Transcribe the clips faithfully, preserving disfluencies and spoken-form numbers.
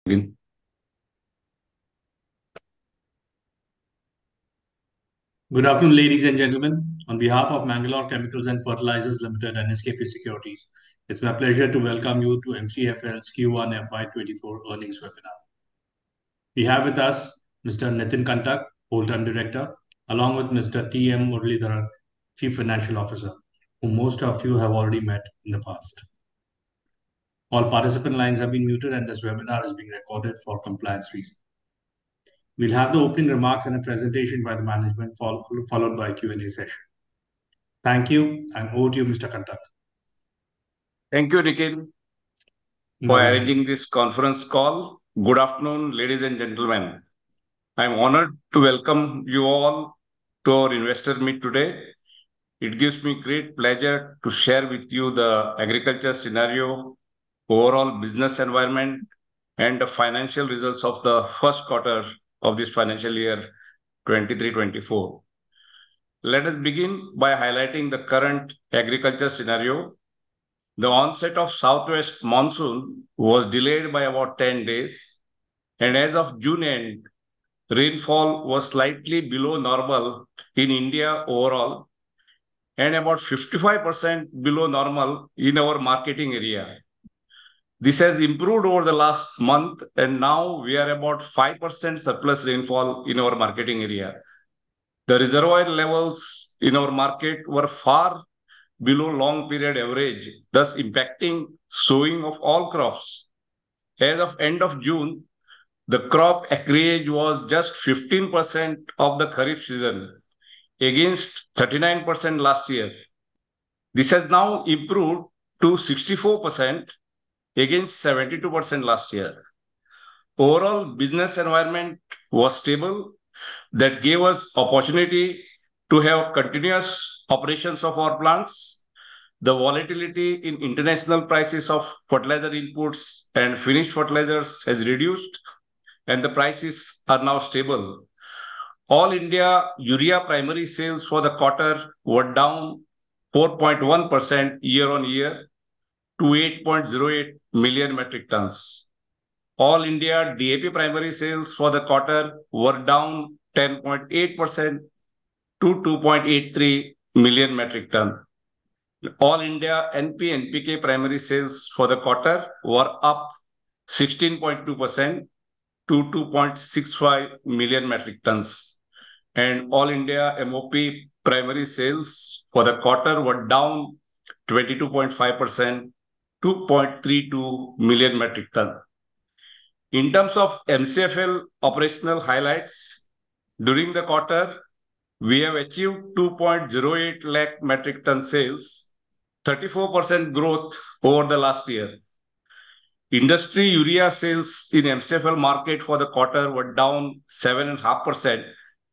Begin. Good afternoon, ladies and gentlemen. On behalf of Mangalore Chemicals and Fertilizers Limited and S K P Securities, it's my pleasure to welcome you to M C F L's Q one F Y twenty-four earnings webinar. We have with us Mister Nitin Kantak, Whole-time Director, along with Mister T M Muralidharan, Chief Financial Officer, who most of you have already met in the past. All participant lines have been muted and this webinar is being recorded for compliance reasons. We'll have the opening remarks and a presentation by the management, followed by a Q and A session. Thank you, and over to you, Mister Kantak. Thank you, Nikhil, No for worries. arranging this conference call. Good afternoon, ladies and gentlemen. I'm honored to welcome you all to our investor meet today. It gives me great pleasure to share with you the agriculture scenario, overall business environment, and the financial results of the first quarter of this financial year twenty-three twenty-four. Let us begin by highlighting the current agriculture scenario. The onset of southwest monsoon was delayed by about ten days, and as of June end, rainfall was slightly below normal in India overall and about fifty-five percent below normal in our marketing area. This has improved over the last month, and now we are about five percent surplus rainfall in our marketing area. The reservoir levels in our market were far below long period average, thus impacting sowing of all crops. As of end of June, the crop acreage was just fifteen percent of the Kharif season against thirty-nine percent last year. This has now improved to sixty-four percent against seventy-two percent last year. Overall business environment was stable. That gave us opportunity to have continuous operations of our plants. The volatility in international prices of fertilizer inputs and finished fertilizers has reduced, and the prices are now stable. All India urea primary sales for the quarter were down four point one percent year on year to eight point zero eight million metric tons. All India D A P primary sales for the quarter were down ten point eight percent to two point eight three million metric tons. All India N P N P K primary sales for the quarter were up sixteen point two percent to two point six five million metric tons. And all India M O P primary sales for the quarter were down twenty-two point five percent to two point three two million metric tons. In terms of M C F L operational highlights, during the quarter, we have achieved two point zero eight lakh metric ton sales, thirty-four percent growth over the last year. Industry urea sales in M C F L market for the quarter were down seven point five percent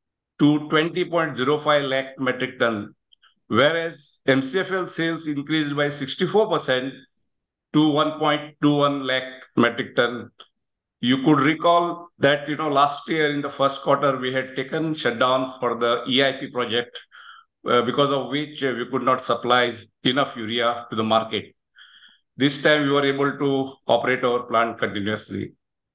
to twenty point zero five lakh metric ton, whereas M C F L sales increased by sixty-four percent to one point two one lakh metric ton. You could recall that, you know, last year in the first quarter, we had taken shutdown for the E I P project, uh, because of which uh, we could not supply enough urea to the market. This time we were able to operate our plant continuously.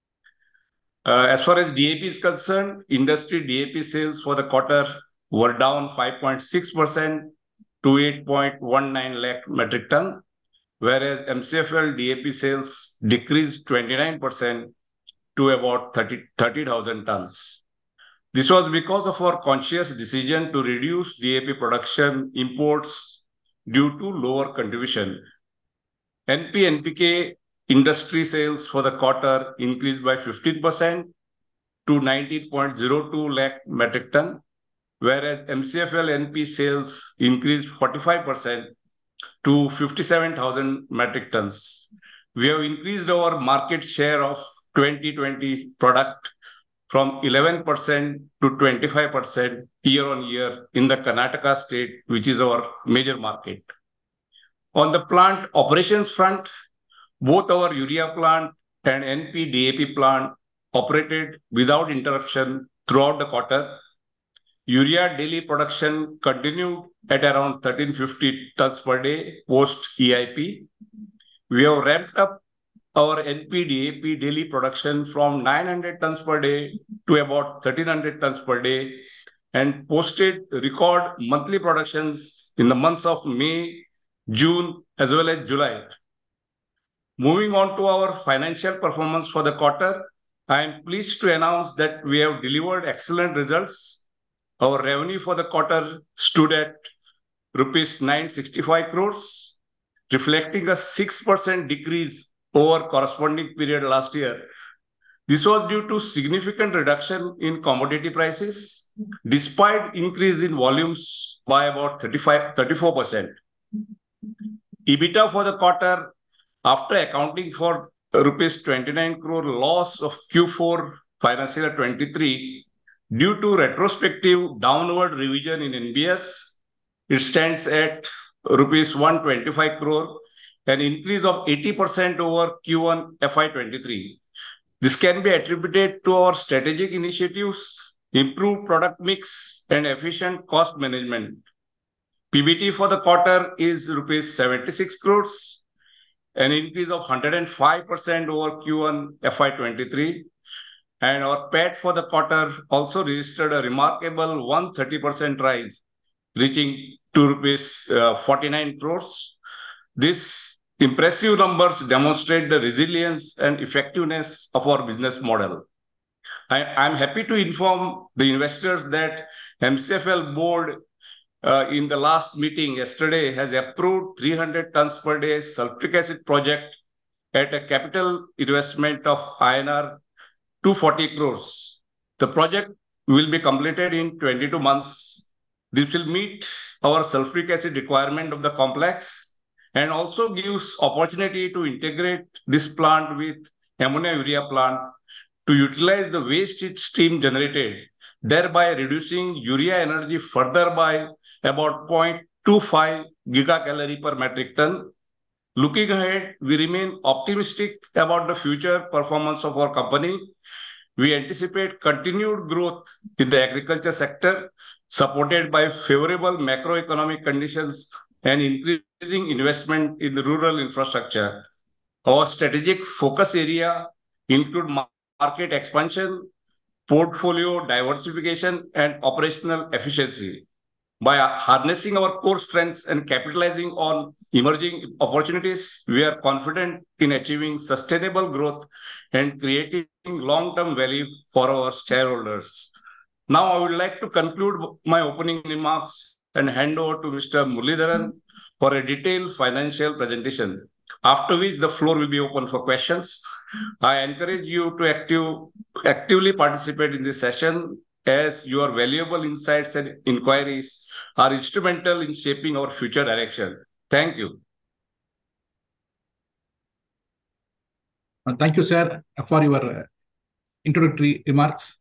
Uh, as far as D A P is concerned, industry D A P sales for the quarter were down five point six percent to eight point one nine lakh metric ton, whereas M C F L D A P sales decreased twenty-nine percent to about thirty thousand tons. This was because of our conscious decision to reduce D A P production imports due to lower contribution. N P N P K industry sales for the quarter increased by fifteen percent to nineteen point zero two lakh metric ton, whereas M C F L N P sales increased forty-five percent to fifty-seven thousand metric tons. We have increased our market share of twenty twenty product from eleven percent to twenty-five percent year on year in the Karnataka state, which is our major market. On the plant operations front, both our urea plant and N P D A P plant operated without interruption throughout the quarter. Urea daily production continued at around thirteen fifty tons per day post E I P. We have ramped up our N P D A P daily production from nine hundred tons per day to about thirteen hundred tons per day and posted record monthly productions in the months of May, June, as well as July. Moving on to our financial performance for the quarter, I am pleased to announce that we have delivered excellent results. Our revenue for the quarter stood at rupees nine hundred sixty-five crores, reflecting a six percent decrease over corresponding period last year. This was due to significant reduction in commodity prices, despite increase in volumes by about thirty-five, thirty-four percent. EBITDA for the quarter, after accounting for rupees twenty-nine crore loss of Q four financial year twenty-three, due to retrospective downward revision in N B S, it stands at rupees one hundred twenty-five crore, an increase of eighty percent over Q one F Y twenty-three. This can be attributed to our strategic initiatives, improved product mix, and efficient cost management. P B T for the quarter is rupees seventy-six crores, an increase of one hundred five percent over Q one F Y twenty-three. And our P A T for the quarter also registered a remarkable one hundred thirty percent rise, reaching two rupees forty-nine crores. This impressive numbers demonstrate the resilience and effectiveness of our business model. I am happy to inform the investors that M C F L board uh, in the last meeting yesterday has approved three hundred tons per day sulfuric acid project at a capital investment of I N R two hundred forty crores. The project will be completed in twenty-two months. This will meet our sulfuric acid requirement of the complex and also gives opportunity to integrate this plant with ammonia urea plant to utilize the waste heat stream generated, thereby reducing urea energy further by about zero point two five gigacalorie per metric ton. Looking ahead, we remain optimistic about the future performance of our company. We anticipate continued growth in the agriculture sector, supported by favorable macroeconomic conditions and increasing investment in the rural infrastructure. Our strategic focus area include market expansion, portfolio diversification, and operational efficiency. By harnessing our core strengths and capitalizing on emerging opportunities, we are confident in achieving sustainable growth and creating long-term value for our shareholders. Now, I would like to conclude my opening remarks and hand over to Mister Muralidharan for a detailed financial presentation, after which the floor will be open for questions. I encourage you to active, actively participate in this session, as your valuable insights and inquiries are instrumental in shaping our future direction. Thank you. Uh, thank you, sir, for your uh, introductory remarks.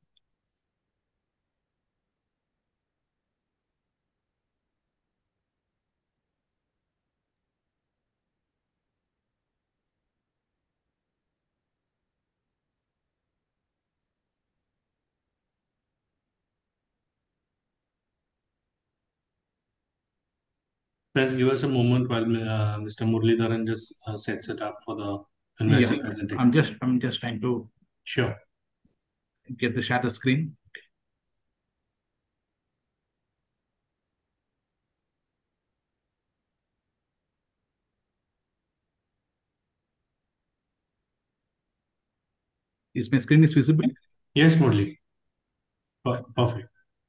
Let's give us a moment while uh, Mister Muralidharan just uh, sets it up for the investor Yeah, presentation. I'm just, I'm just trying to Sure. get the share the screen. Is my screen is visible? Yes, Murali. Per- Perfect.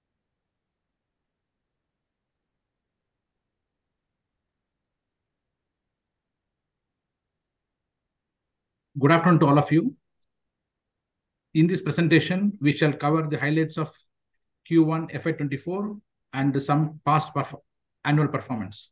Good afternoon to all of you. In this presentation, we shall cover the highlights of Q one F Y twenty-four and some past perf annual performance.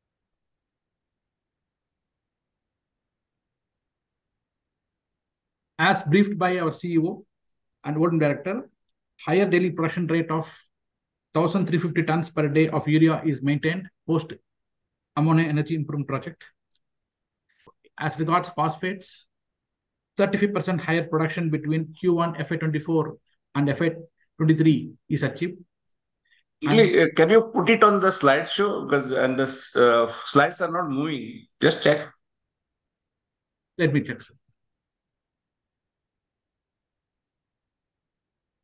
As briefed by our C E O and O D M Director, higher daily production rate of one thousand three hundred fifty tons per day of urea is maintained post ammonia energy improvement project. As regards phosphates, thirty-five percent higher production between Q one F Y twenty-four and F Y twenty-three is achieved. Really, uh, can you put it on the slideshow? Because and the uh, slides are not moving. Just check. Let me check, sir.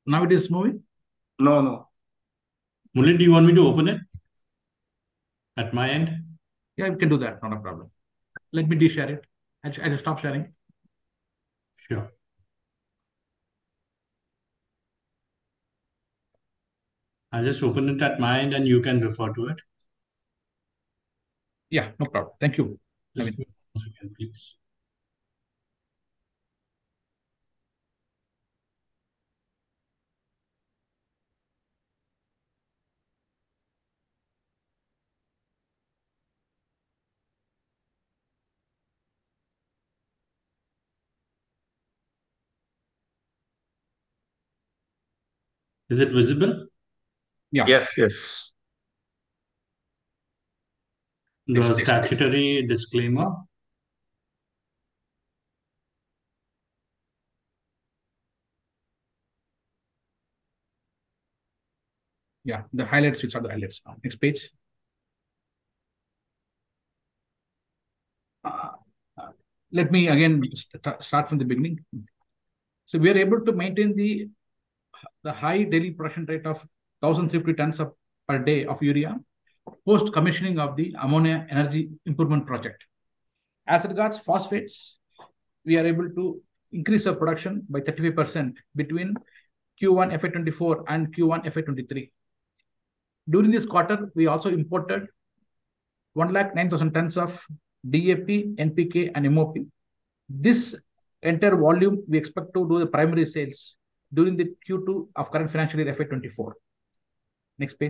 Now it is moving? No, no. Murli, do you want me to open it at my end? Yeah, you can do that. Not a problem. Let me de-share it. I'll, I'll stop sharing. Sure. I'll just open it at my end and you can refer to it. Yeah, no problem. Thank you. Just Naveen. one second, please. Is it visible? Yeah. Yes, yes. The Next, next. statutory disclaimer. Yeah, the highlights, which are the highlights now. Next page. Uh, uh, let me again st start from the beginning. So we are able to maintain the, the high daily production rate of one thousand three hundred fifty tons of, per day of urea post commissioning of the ammonia energy improvement project. As regards phosphates, we are able to increase our production by thirty-five percent between Q one F Y twenty-four and Q one F Y twenty-three. During this quarter, we also imported one lakh nine thousand tons of D A P, N P K, and M O P. This entire volume we expect to do the primary sales during the Q two of current financial year F Y twenty-four. Next page.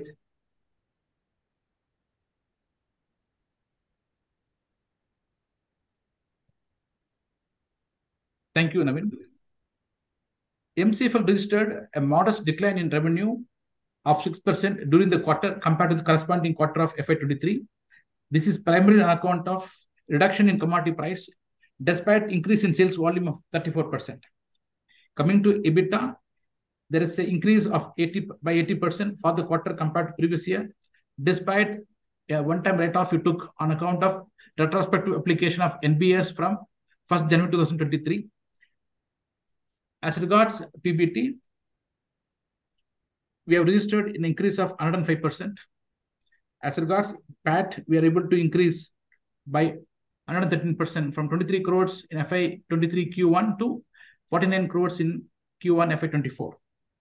Thank you, Naveen. M C F L registered a modest decline in revenue of six percent during the quarter compared to the corresponding quarter of F Y twenty-three. This is primarily on account of reduction in commodity price, despite increase in sales volume of thirty-four percent. Coming to EBITDA, there is an increase of eighty by eighty percent for the quarter compared to previous year, despite a one-time write-off we took on account of retrospective application of N B S from first January two thousand twenty-three. As regards P B T, we have registered an increase of one hundred five percent. As regards P A T, we are able to increase by one hundred thirteen percent from twenty-three crores in F Y twenty-three Q one to forty-nine crores in Q one F Y twenty-four.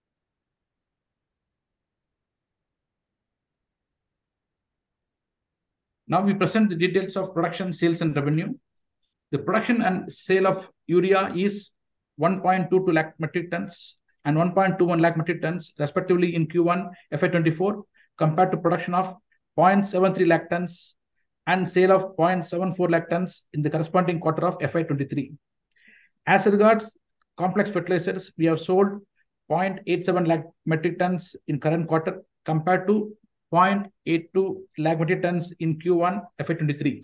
Now we present the details of production, sales, and revenue. The production and sale of urea is one point two two lakh metric tons and one point two one lakh metric tons, respectively, in Q one F Y twenty-four, compared to production of zero point seven three lakh tons and sale of zero point seven four lakh tons in the corresponding quarter of F Y twenty-three. As regards complex fertilizers, we have sold zero point eight seven lakh metric tons in current quarter compared to zero point eight two lakh metric tons in Q one F Y twenty-three.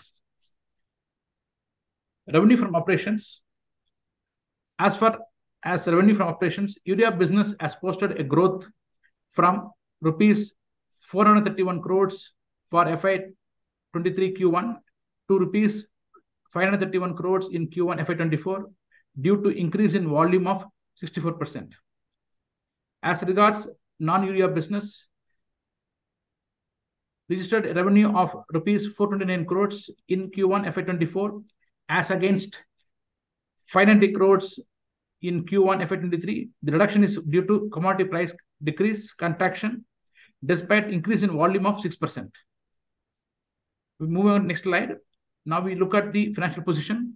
Revenue from operations. As far as revenue from operations, urea business has posted a growth from rupees four hundred thirty-one crores for F Y twenty-three Q one to rupees five hundred thirty-one crores in Q one F Y twenty-four due to increase in volume of sixty-four percent. As regards non-urea business, registered a revenue of rupees four hundred twenty-nine crores in Q one F Y twenty-four as against five hundred ninety crores in Q one F Y twenty-three. The reduction is due to commodity price decrease, contraction, despite increase in volume of six percent. We move on next slide. Now we look at the financial position.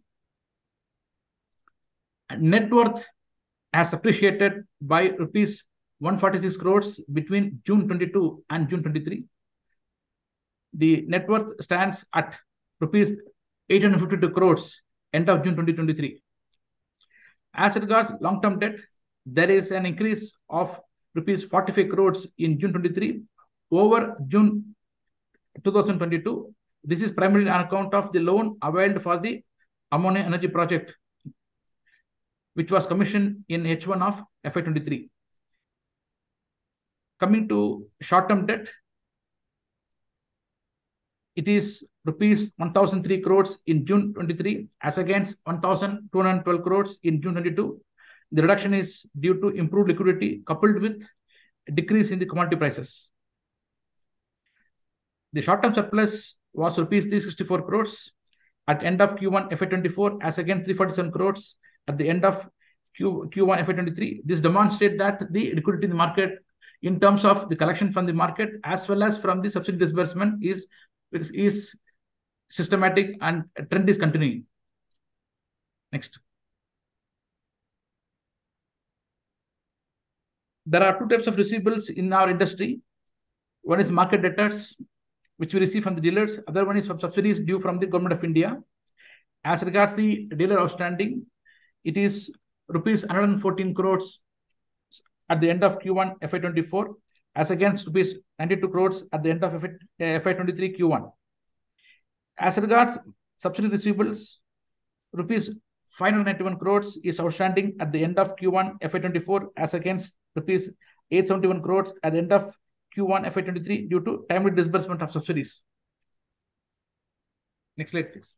Net worth has appreciated by rupees one hundred forty-six crores between June twenty-two and June twenty-three. The net worth stands at rupees eight hundred fifty-two crores end of June twenty twenty-three. As regards long-term debt, there is an increase of rupees forty-five crores in June twenty-three over June two thousand twenty-two. This is primarily on account of the loan availed for the ammonia energy project, which was commissioned in H one of F Y twenty-three. Coming to short-term debt, it is rupees one thousand three crores in June twenty-three as against one thousand two hundred twelve crores in June twenty-two. The reduction is due to improved liquidity coupled with a decrease in the commodity prices. The short-term surplus was rupees three hundred sixty-four crores at end of Q one F Y twenty-four as against three hundred forty-seven crores at the end of Q, Q1 F Y twenty-three. This demonstrates that the liquidity in the market in terms of the collection from the market as well as from the subsidy disbursement is, is, is systematic and a trend is continuing. Next. There are two types of receivables in our industry. One is market debtors, which we receive from the dealers. Other one is from subsidies due from the Government of India. As regards the dealer outstanding, it is rupees one hundred fourteen crores at the end of Q one F Y twenty-four as against rupees ninety-two crores at the end of F Y twenty-three Q one. As regards subsidy receivables, rupees five hundred ninety-one crores is outstanding at the end of Q one F Y twenty-four as against rupees eight hundred seventy-one crores at the end of Q one F Y twenty-three due to timely disbursement of subsidies. Next slide, please.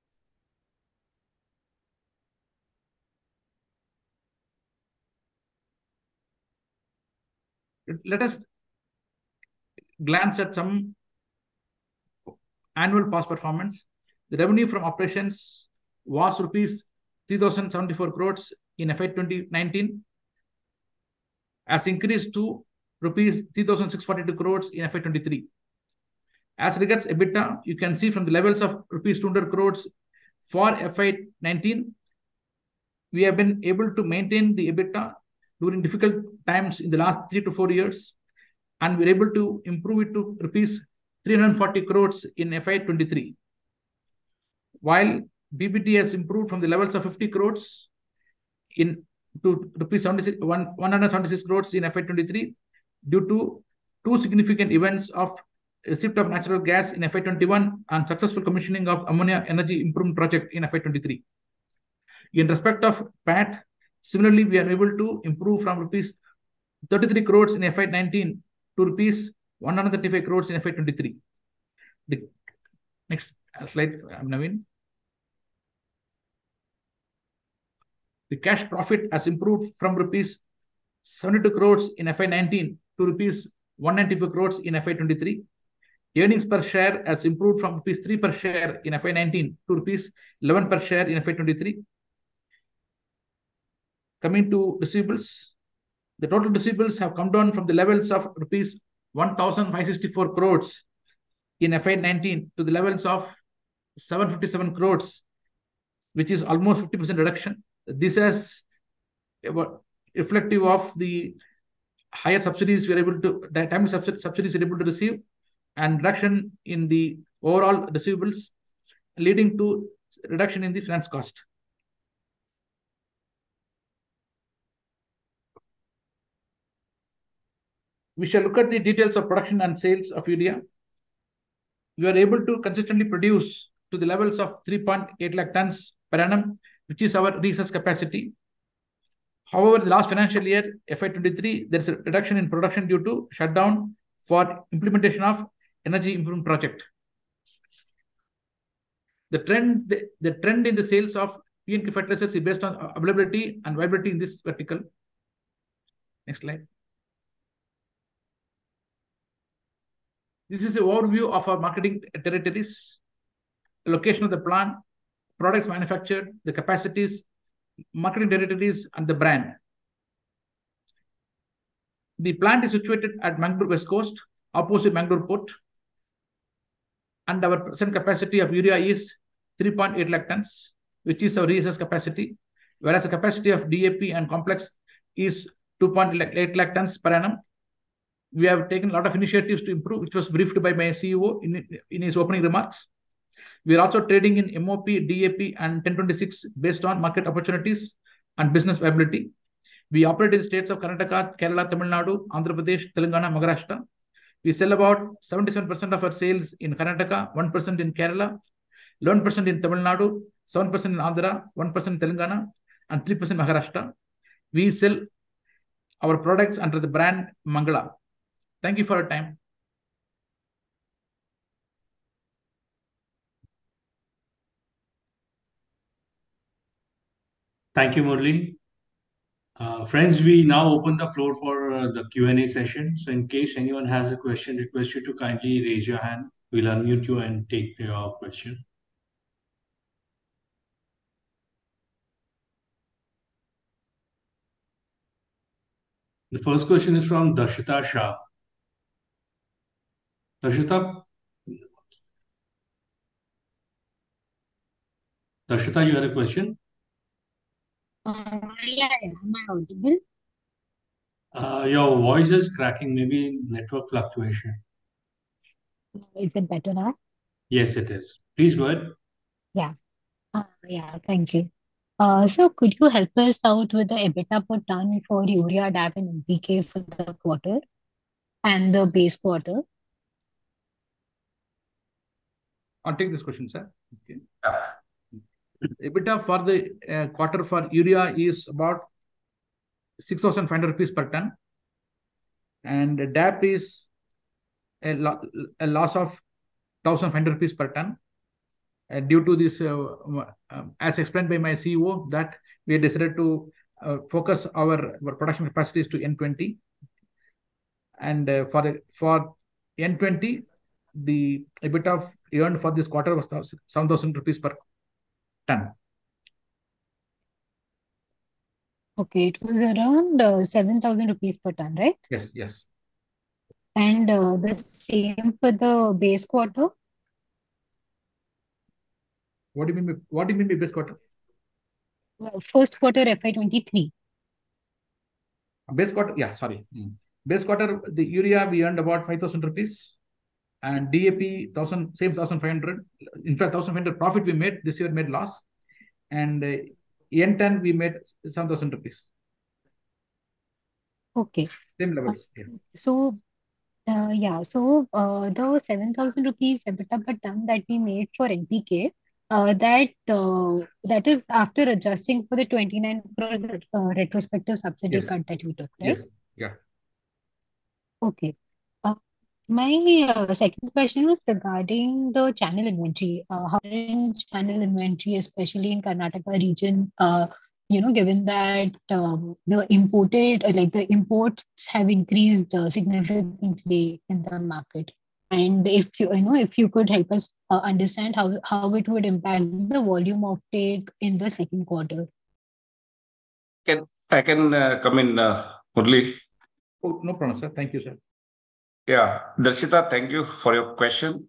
Let us glance at some annual past performance. The revenue from operations was rupees three thousand seventy-four crores in F Y twenty nineteen, as increased to rupees three thousand six hundred forty-two crores in F Y twenty-three. As regards EBITDA, you can see from the levels of rupees two hundred crores for F Y nineteen, we have been able to maintain the EBITDA during difficult times in the last three to four years, and we're able to improve it to rupees three hundred forty crores in F Y twenty-three. While B B T has improved from the levels of fifty crores in to rupees one hundred seventy-six crores in F Y twenty-three due to two significant events of receipt of natural gas in F Y twenty-one and successful commissioning of ammonia energy improvement project in F Y twenty-three. In respect of P A T, similarly, we are able to improve from rupees thirty-three crores in F Y nineteen to rupees one hundred thirty-five crores in F Y twenty-three. The next slide, Naveen. The cash profit has improved from rupees seventy-two crores in F Y nineteen to rupees one hundred ninety-four crores in F Y twenty-three. Earnings per share has improved from rupees three per share in F Y nineteen to rupees eleven per share in F Y twenty-three. Coming to receivables, the total receivables have come down from the levels of rupees one thousand five hundred sixty-four crores in F Y nineteen to the levels of seven hundred fifty-seven crores, which is almost fifty percent reduction. This is reflective of the higher subsidies we are able to, the timely subsidies we are able to receive, and reduction in the overall receivables, leading to reduction in the finance cost. We shall look at the details of production and sales of urea. We are able to consistently produce to the levels of three point eight lakh tons per annum, which is our resource capacity. However, the last financial year, F Y twenty-three, there is a reduction in production due to shutdown for implementation of energy improvement project. The trend, the, the trend in the sales of P N K fertilizers is based on availability and viability in this vertical. Next slide. This is an overview of our marketing territories, the location of the plant, products manufactured, the capacities, marketing territories, and the brand. The plant is situated at Mangalore West Coast, opposite Mangalore Port, and our present capacity of urea is three point eight lakh tons, which is our resource capacity, whereas the capacity of D A P and complex is two point eight lakh tons per annum. We have taken a lot of initiatives to improve, which was briefed by my C E O in, in his opening remarks. We are also trading in M O P, D A P, and ten twenty-six based on market opportunities and business viability. We operate in the states of Karnataka, Kerala, Tamil Nadu, Andhra Pradesh, Telangana, Maharashtra. We sell about seventy-seven percent of our sales in Karnataka, one percent in Kerala, eleven percent in Tamil Nadu, seven percent in Andhra, one percent in Telangana, and three percent in Maharashtra. We sell our products under the brand Mangala. Thank you for your time. Thank you, Murli. Uh, friends, we now open the floor for uh, the Q and A session. So in case anyone has a question, request you to kindly raise your hand. We'll unmute you and take your question. The first question is from Darshita Shah. Darshita, Darshita, you had a question? Uh, yeah, yeah. Am I audible? Uh, your voice is cracking, maybe network fluctuation. Is it better now? Yes, it is. Please go ahead. Yeah. Uh, yeah, thank you. Uh, so could you help us out with the EBITDA per ton for urea, D A P, and N P K for the quarter and the base quarter? I'll take this question, sir. Okay. Yeah. EBITDA for the uh, quarter for urea is about six thousand five hundred rupees per ton, and D A P is a, lo a loss of one thousand five hundred rupees per ton. Uh, due to this, uh, uh, as explained by my C E O, that we decided to uh, focus our, our production capacities to N twenty. And uh, for the, for N twenty, the EBITDA earned for this quarter was seven thousand rupees per ton. Okay, it was around uh, seven thousand rupees per ton, right? Yes, yes. And uh, the same for the base quarter? What do you mean by, what do you mean by base quarter? Well, first quarter F Y twenty-three. Base quarter, yeah, sorry. Mm. Base quarter, the urea we earned about five thousand rupees, and D A P one thousand, same one thousand five hundred. In fact, one thousand five hundred profit we made, this year made loss. And uh, N ten we made seven thousand rupees. Okay. Same levels. Uh, Yeah. so, uh, yeah, so uh, the seven thousand rupees EBITDA per ton that we made for N P K, uh, that uh, that is after adjusting for the twenty-nine crore uh, retrospective subsidy Yes. cut that we took, right? Yes. Yeah. Okay. Uh, my uh, second question was regarding the channel inventory. Uh, how in channel inventory, especially in Karnataka region, uh, you know, given that um, the imported, uh, like the imports have increased uh, significantly in the market. And if you, you know, if you could help us uh, understand how, how it would impact the volume of take in the second quarter. Can I can uh, come in, uh, Murli? Oh, no problem, sir. Thank you, sir. Yeah, Darshita, thank you for your question.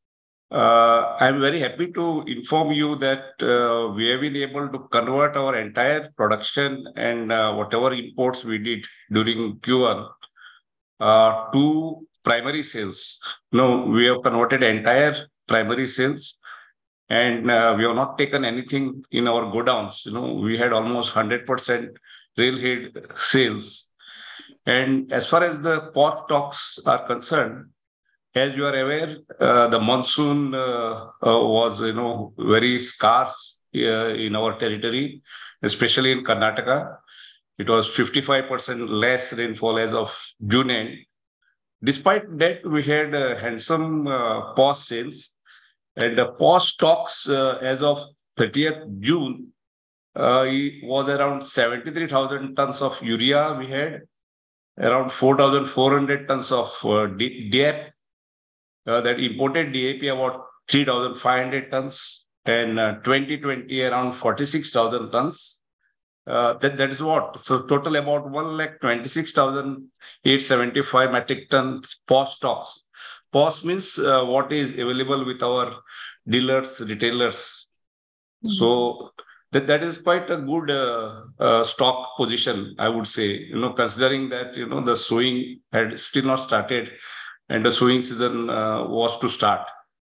Uh, I'm very happy to inform you that uh, we have been able to convert our entire production and uh, whatever imports we did during Q one uh, to primary sales. No, we have converted entire primary sales, and uh, we have not taken anything in our godowns. You know, we had almost one hundred percent railhead sales. And as far as the pot stocks are concerned, as you are aware, uh, the monsoon uh, uh, was, you know, very scarce uh, in our territory, especially in Karnataka. It was fifty-five percent less rainfall as of June end. Despite that, we had uh, handsome uh, P O S sales, and the P O S stocks uh, as of thirtieth June uh, it was around seventy-three thousand tons of urea. We had around four thousand four hundred tons of uh, D A P. Uh, that imported D A P about three thousand five hundred tons, and uh, twenty twenty around forty-six thousand tons. Uh, that, that is what? So total about one lakh twenty-six thousand eight hundred seventy-five metric tons P O S stocks. P O S means uh, what is available with our dealers, retailers. Mm-hmm. So that, that is quite a good uh, uh, stock position, I would say, you know, considering that, you know, the sowing had still not started and the sowing season uh, was to start.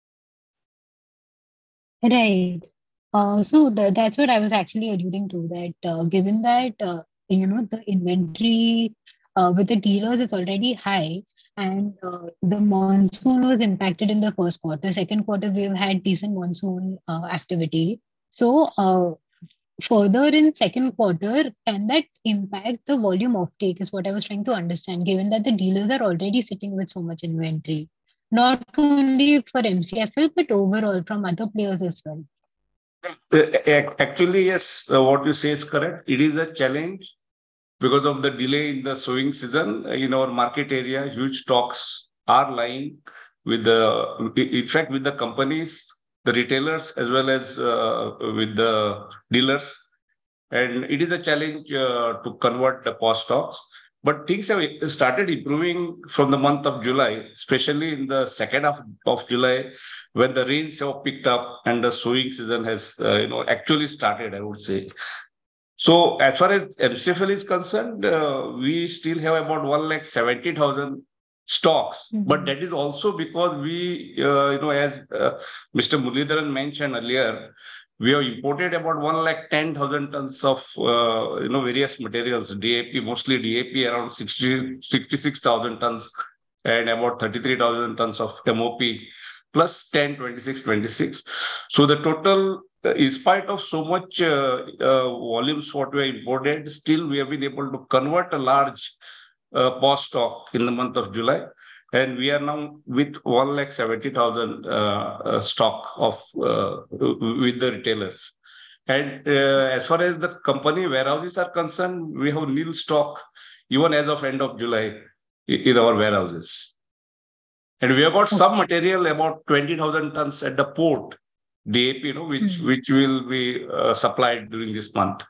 Right. Uh, so the, that's what I was actually alluding to, that uh, given that, uh, you know, the inventory uh, with the dealers is already high, and uh, the monsoon was impacted in the first quarter. Second quarter, we've had decent monsoon uh, activity. So uh, further in second quarter, can that impact the volume of take is what I was trying to understand, given that the dealers are already sitting with so much inventory, not only for M C F L, but overall from other players as well. Uh, Actually, yes, uh, what you say is correct. It is a challenge because of the delay in the sowing season in our market area, huge stocks are lying with the, in fact, with the companies, the retailers, as well as uh, with the dealers. And it is a challenge uh, to convert the post stocks. But things have started improving from the month of July, especially in the second half of July, when the rains have picked up and the sowing season has, uh, you know, actually started, I would say. So as far as M C F L is concerned, uh, we still have about one lakh seventy thousand stocks, Mhm. but that is also because we, uh, you know, as uh, Mister Muralidharan mentioned earlier, we have imported about one lakh ten thousand tons of, uh, you know, various materials, D A P, mostly D A P around sixty, sixty-six thousand tons and about thirty-three thousand tons of M O P plus ten, twenty-six, twenty-six. So the total, uh, in spite of so much uh, uh, volumes what we have imported, still we have been able to convert a large uh, post stock in the month of July. And we are now with one lakh seventy thousand uh, uh, stock of uh, with the retailers. And uh, as far as the company warehouses are concerned, we have nil stock even as of end of July i- in our warehouses. And we have got some material, about twenty thousand tons at the port, D A P, you know, which, Mhm. which will be uh, supplied during this month.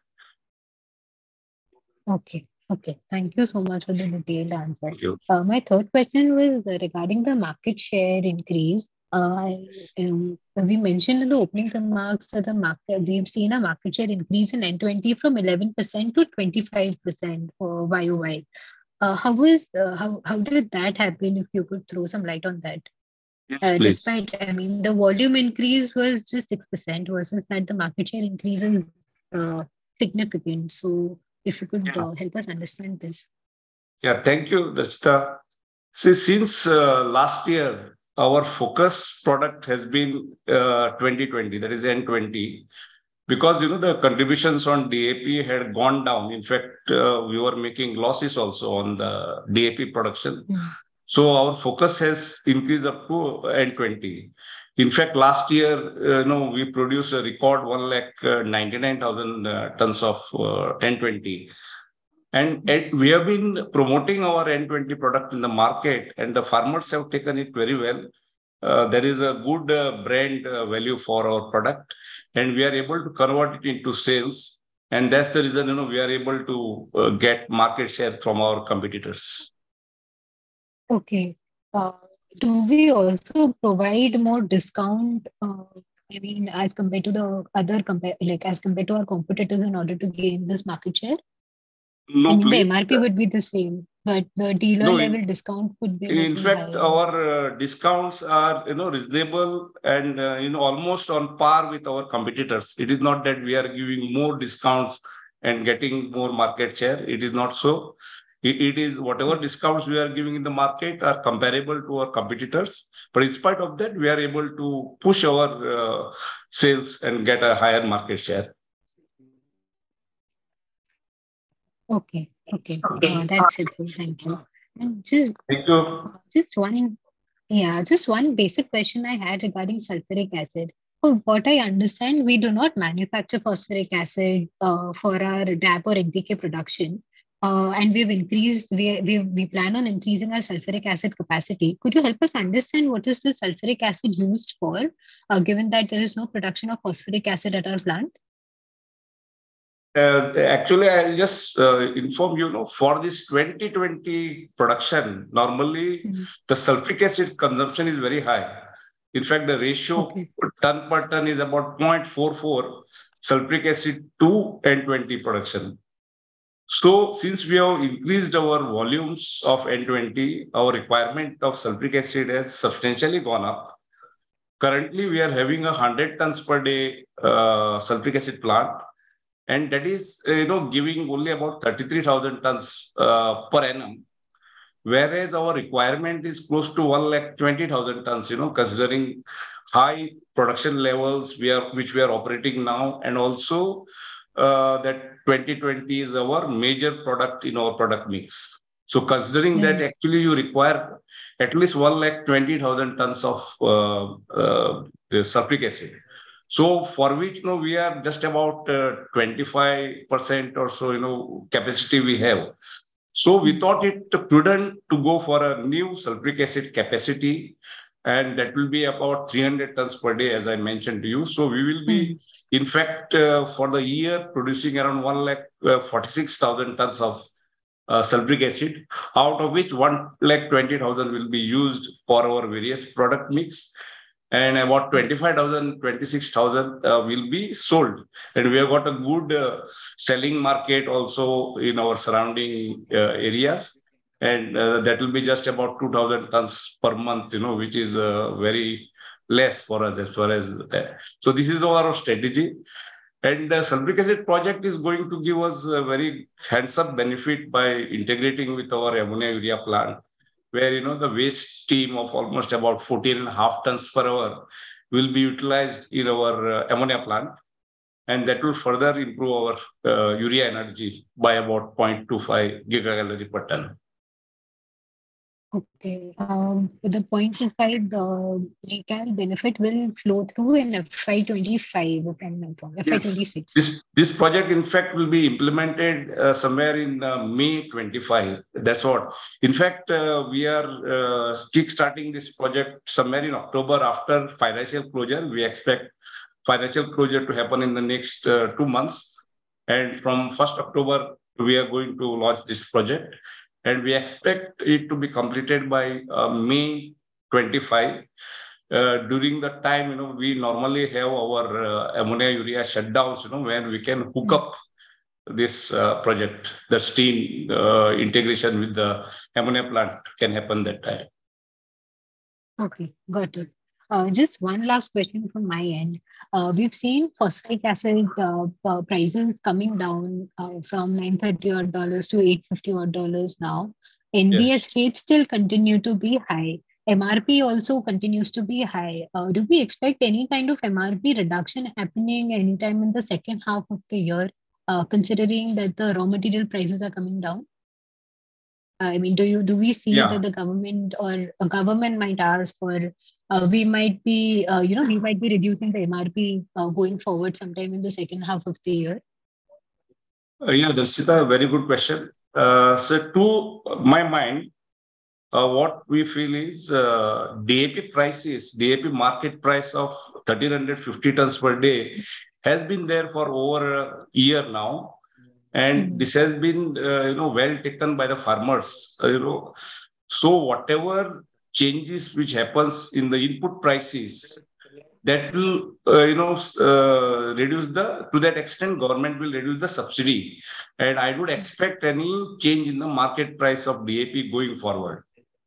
Okay, okay. Thank you so much for the detailed answer. Thank you. Uh, my third question was uh, regarding the market share increase. Uh, I, um, we mentioned in the opening remarks that the market we've seen a market share increase in N twenty from eleven percent to twenty-five percent for Y O Y. Uh, how was uh, how how did that happen? If you could throw some light on that. Yes, Uh, please. despite, I mean, the volume increase was just six percent versus that the market share increase is uh, significant. So if you could Yeah. uh, help us understand this. Yeah, thank you, Dashita. See, since uh, last year, our focus product has been uh, twenty twenty, that is N twenty, because you know the contributions on D A P had gone down. In fact, uh, we were making losses also on the D A P production. Mm. So our focus has increased up to N twenty. In fact, last year, uh, you know, we produced a record one lakh ninety-nine thousand uh, tons of uh, N twenty. And, and we have been promoting our N twenty product in the market, and the farmers have taken it very well. Uh, there is a good uh, brand uh, value for our product, and we are able to convert it into sales. And that's the reason, you know, we are able to uh, get market share from our competitors. Okay. Uh, do we also provide more discount? Uh, I mean, as compared to the other compare, like as compared to our competitors, in order to gain this market share. I No, mean, the please. M R P would be the same, but the dealer No, level in, discount could be a in little fact, higher. our uh, discounts are, you know, reasonable and, uh, you know, almost on par with our competitors. It is not that we are giving more discounts and getting more market share. It is not so. It, it is whatever discounts we are giving in the market are comparable to our competitors. But in spite of that, we are able to push our uh, sales and get a higher market share. Okay, okay. Uh, that's helpful. Thank you. And just Thank you. just one, yeah, just one basic question I had regarding sulfuric acid. From what I understand, we do not manufacture phosphoric acid uh, for our D A P or N P K production. Uh, and we've increased, we, we, we plan on increasing our sulfuric acid capacity. Could you help us understand what is the sulfuric acid used for, uh, given that there is no production of phosphoric acid at our plant? Uh, actually, I'll just uh, inform you, know, for this twenty twenty production, normally Mhm. the sulfuric acid consumption is very high. In fact, the ratio Okay. ton per ton is about zero point four four sulfuric acid to N twenty production. So, since we have increased our volumes of N twenty, our requirement of sulfuric acid has substantially gone up. Currently, we are having a one hundred tons per day uh, sulfuric acid plant, and that is, uh, you know, giving only about thirty-three thousand tons uh, per annum, whereas our requirement is close to one lakh twenty thousand tons, you know, considering high production levels we are which we are operating now, and also uh, that twenty twenty is our major product in our product mix. So considering that, Right. actually you require at least one lakh twenty thousand tons of uh, uh, the sulfuric acid. So for which, you know, we are just about uh, twenty-five percent or so, you know, capacity we have. So we thought it prudent to go for a new sulfuric acid capacity, and that will be about three hundred tons per day, as I mentioned to you. So we will be, mm. in fact, uh, for the year producing around one lakh forty-six thousand tons of uh, sulfuric acid, out of which one lakh twenty thousand will be used for our various product mix, and about twenty-five thousand, twenty-six thousand uh, will be sold. And we have got a good uh, selling market also in our surrounding uh, areas. And uh, that will be just about two thousand tons per month, you know, which is uh, very less for us as far as that. So this is our strategy. And the sulfuric acid project is going to give us a very handsome benefit by integrating with our ammonia urea plant, where, you know, the waste stream of almost about fourteen and a half tons per hour will be utilized in our uh, ammonia plant. And that will further improve our uh, urea energy by about zero point two five gigacalorie per ton. Okay. Um, the zero point two five uh, Gcal benefit will flow through in F Y twenty-five, if I'm not wrong, F Y twenty-six. Yes. This, this project, in fact, will be implemented uh, somewhere in uh, May twenty-five. That's what. In fact, uh, we are uh, kick-starting this project somewhere in October after financial closure. We expect financial closure to happen in the next uh, two months. And from first October, we are going to launch this project. And we expect it to be completed by uh, May twenty-five. Uh, during the time, you know, we normally have our uh, ammonia urea shutdowns, you know, where we can hook up this uh, project. The steam uh, integration with the ammonia plant can happen that time. Okay, got it. Uh, just one last question from my end. Uh, we've seen phosphoric acid uh, prices coming down uh, from nine thirty odd dollars to eight fifty odd dollars now. N B S yes. rates still continue to be high. M R P also continues to be high. Uh, do we expect any kind of M R P reduction happening anytime in the second half of the year, uh, considering that the raw material prices are coming down? I mean, do you do we see yeah. that the government or a government might ask for, uh, we might be, uh, you know, we might be reducing the M R P uh, going forward sometime in the second half of the year? Uh, yeah, Darshita, a very good question. Uh, so to my mind, uh, what we feel is uh, D A P prices, D A P market price of one thousand three hundred fifty tons per day has been there for over a year now. And mm-hmm. this has been, uh, you know, well taken by the farmers, uh, you know. So whatever changes which happens in the input prices, that will, uh, you know, uh, reduce the, to that extent, government will reduce the subsidy. And I would expect any change in the market price of D A P going forward.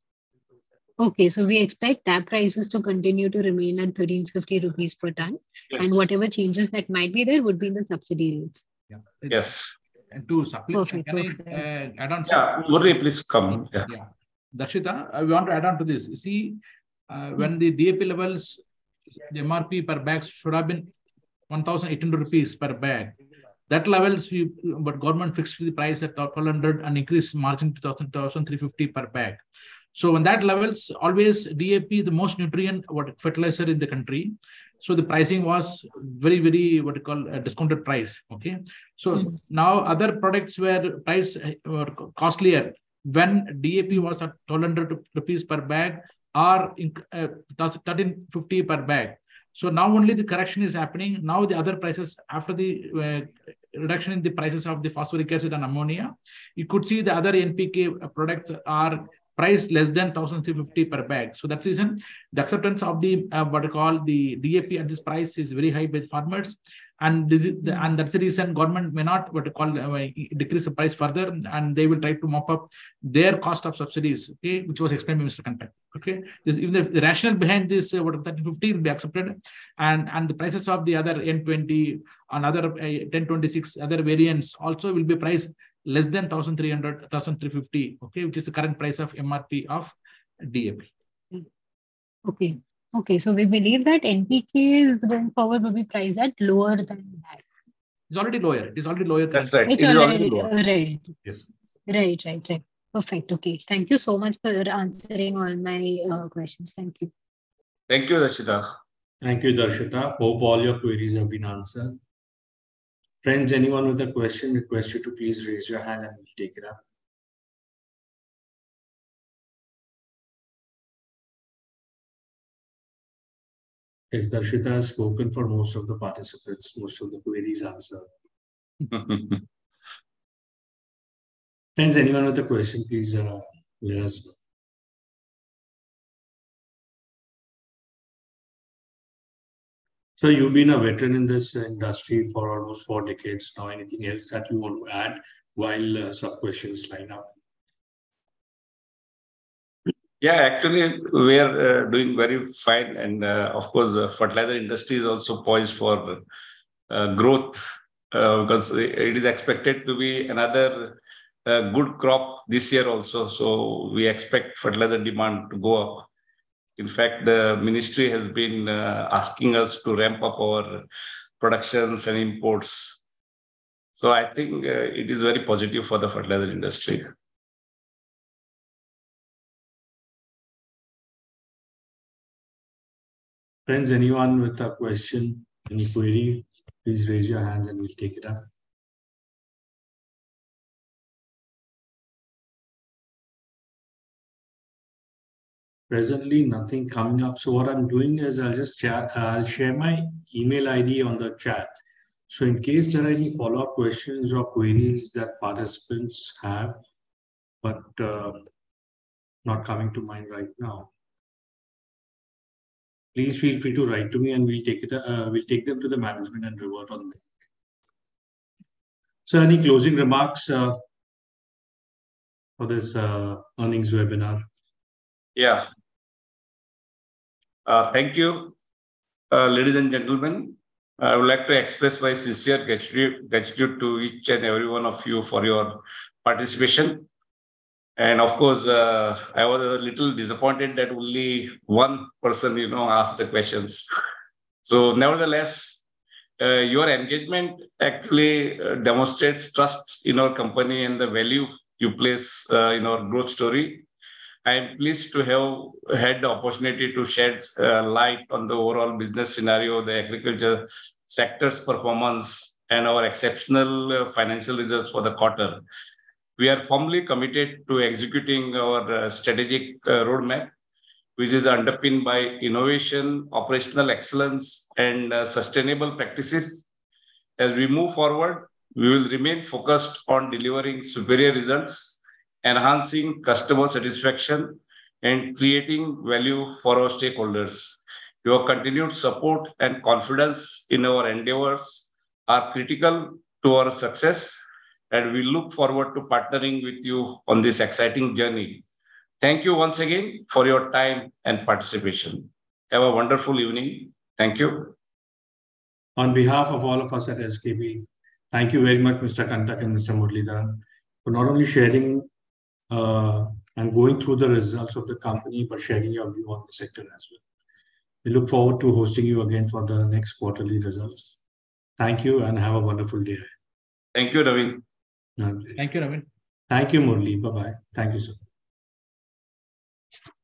Okay, so we expect that prices to continue to remain at thirteen fifty rupees per ton. Yes. And whatever changes that might be there would be in the subsidy rates. Yeah. Yes. And to supplement, perfect, can perfect. I uh, add on? Yeah, Murli, please come. Yeah. yeah. Darshita, I want to add on to this. See, uh, when the D A P levels, the M R P per bag should have been one thousand eight hundred rupees per bag. That levels, we, but government fixed the price at twelve hundred and increased margin to one thousand three hundred fifty per bag. So when that levels, always D A P, the most nutrient what fertilizer in the country. So the pricing was very, very, what you call a discounted price. Okay. So mm-hmm. now other products were price were costlier when D A P was at twelve hundred rupees per bag or uh, thirteen fifty per bag. So now only the correction is happening. Now the other prices after the uh, reduction in the prices of the phosphoric acid and ammonia, you could see the other N P K products are price less than one thousand three hundred fifty per bag. So that's the reason the acceptance of the uh, what I call the D A P at this price is very high by farmers, and this is the, and that's the reason government may not what I call uh, decrease the price further, and they will try to mop up their cost of subsidies. Okay, which was explained by Mister Kantak. Okay, this, even the, the rationale behind this uh, what thirteen fifty will be accepted, and and the prices of the other N twenty and other uh, ten twenty-six other variants also will be priced less than one thousand three hundred, one thousand three hundred fifty, okay, which is the current price of M R P of D A P. Okay. Okay. So we believe that N P Ks going forward will be priced at lower than that. It's already lower. It is already lower. That's right. It's it already, is already lower. Right. Yes. Right, right, right. Perfect. Okay. Thank you so much for answering all my uh, questions. Thank you. Thank you, Darshita. Thank you, Darshita. Hope all your queries have been answered. Friends, anyone with a question, request you to please raise your hand and we'll take it up. Yes, Darshita has spoken for most of the participants, most of the queries answered. Friends, anyone with a question, please uh, let us know. So you've been a veteran in this industry for almost four decades now. Anything else that you want to add while uh, some questions line up? Yeah, actually, we are uh, doing very fine. And uh, of course, the fertilizer industry is also poised for uh, growth uh, because it is expected to be another uh, good crop this year also. So we expect fertilizer demand to go up. In fact, the ministry has been uh, asking us to ramp up our productions and imports. So I think uh, it is very positive for the fertilizer industry. Friends, anyone with a question, any query, please raise your hands and we'll take it up. Presently, nothing coming up. So what I'm doing is I'll just chat, I'll share my email I D on the chat. So in case there are any follow-up questions or queries that participants have, but uh, not coming to mind right now, please feel free to write to me and we'll take it. Uh, we'll take them to the management and revert on them. So any closing remarks uh, for this uh, earnings webinar? Yeah. Uh, thank you, uh, ladies and gentlemen. I would like to express my sincere gratitude, gratitude to each and every one of you for your participation. And of course, uh, I was a little disappointed that only one person, you know, asked the questions. So nevertheless, uh, your engagement actually uh, demonstrates trust in our company and the value you place uh, in our growth story. I am pleased to have had the opportunity to shed uh, light on the overall business scenario, the agriculture sector's performance, and our exceptional uh, financial results for the quarter. We are firmly committed to executing our uh, strategic uh, roadmap, which is underpinned by innovation, operational excellence, and uh, sustainable practices. As we move forward, we will remain focused on delivering superior results, enhancing customer satisfaction, and creating value for our stakeholders. Your continued support and confidence in our endeavors are critical to our success, and we look forward to partnering with you on this exciting journey. Thank you once again for your time and participation. Have a wonderful evening. Thank you. On behalf of all of us at S K P, thank you very much, Mister Kantak and Mister Muralidharan, for not only sharing uh, and going through the results of the company, but sharing your view on the sector as well. We look forward to hosting you again for the next quarterly results. Thank you and have a wonderful day. Thank you, Naveen. Thank you, Naveen. Thank you, Murli. Bye-bye. Thank you, sir.